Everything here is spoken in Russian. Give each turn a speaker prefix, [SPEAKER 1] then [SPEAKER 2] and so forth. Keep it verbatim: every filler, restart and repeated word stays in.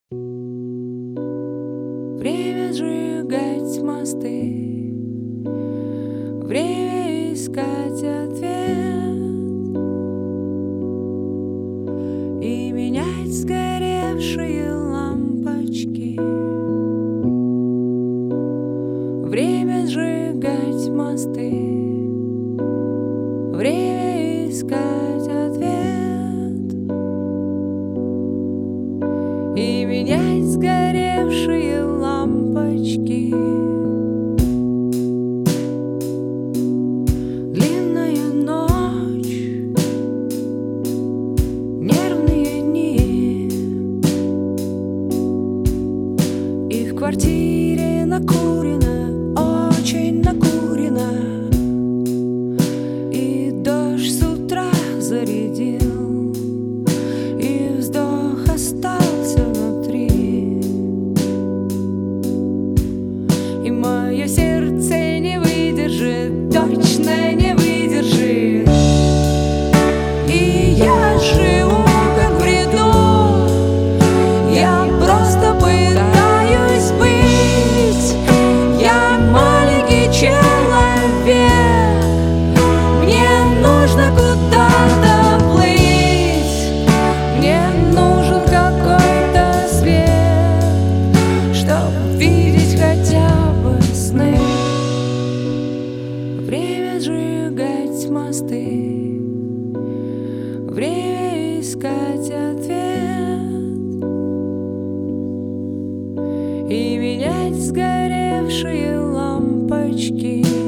[SPEAKER 1] Время сжигать мосты, время искать ответ и менять сгоревшие лампочки. Время сжигать мосты, время искать ответ и менять сгоревшие лампочки. Длинная ночь, нервные дни, и в квартире накурено, очень накурено, и дождь с утра зарядил, и вздох остался внутри, и мое сердце не выдержит, точно не выдержит, и я живу как в бреду, я просто пытаюсь быть, я маленький человек, мне нужно куда-то плыть, мне нужен какой-то свет, чтобы видеть хотя бы сны. Время сжигать мосты, время искать ответ и менять сгоревшие лампочки.